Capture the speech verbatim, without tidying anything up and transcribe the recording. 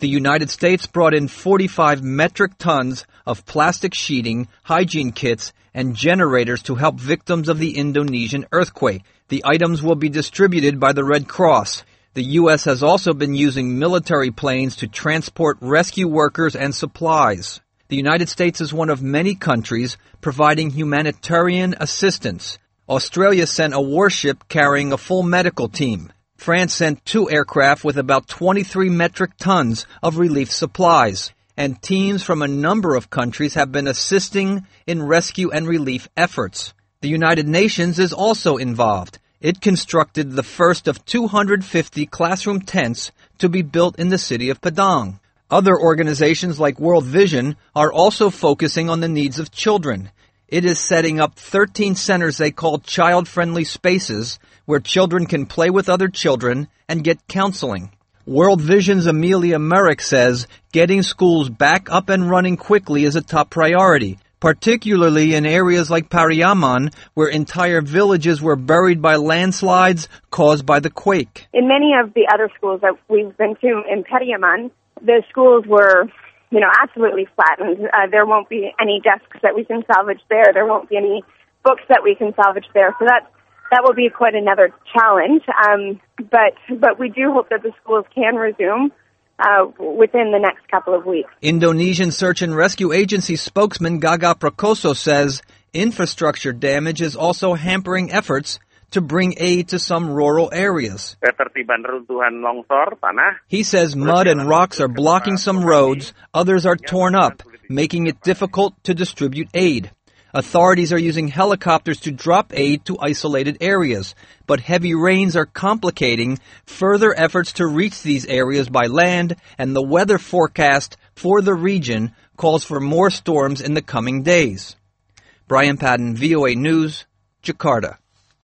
The United States brought in forty-five metric tons of plastic sheeting, hygiene kits, and generators to help victims of the Indonesian earthquake. The items will be distributed by the Red Cross. The U S has also been using military planes to transport rescue workers and supplies. The United States is one of many countries providing humanitarian assistance. Australia sent a warship carrying a full medical team. France sent two aircraft with about twenty-three metric tons of relief supplies. And teams from a number of countries have been assisting in rescue and relief efforts. The United Nations is also involved. It constructed the first of two hundred fifty classroom tents to be built in the city of Padang. Other organizations like World Vision are also focusing on the needs of children. It is setting up thirteen centers they call child-friendly spaces where children can play with other children and get counseling. World Vision's Amelia Merrick says getting schools back up and running quickly is a top priority, particularly in areas like Pariaman, where entire villages were buried by landslides caused by the quake. In many of the other schools that we've been to in Pariaman, the schools were, you know, absolutely flattened. Uh, there won't be any desks that we can salvage there. There won't be any books that we can salvage there. So that that will be quite another challenge. Um, but but we do hope that the schools can resume uh, within the next couple of weeks. Indonesian Search and Rescue Agency spokesman Gaga Prakoso says infrastructure damage is also hampering efforts to bring aid to some rural areas. He says mud and rocks are blocking some roads, others are torn up, making it difficult to distribute aid. Authorities are using helicopters to drop aid to isolated areas, but heavy rains are complicating further efforts to reach these areas by land, and the weather forecast for the region calls for more storms in the coming days. Brian Padden, V O A News, Jakarta.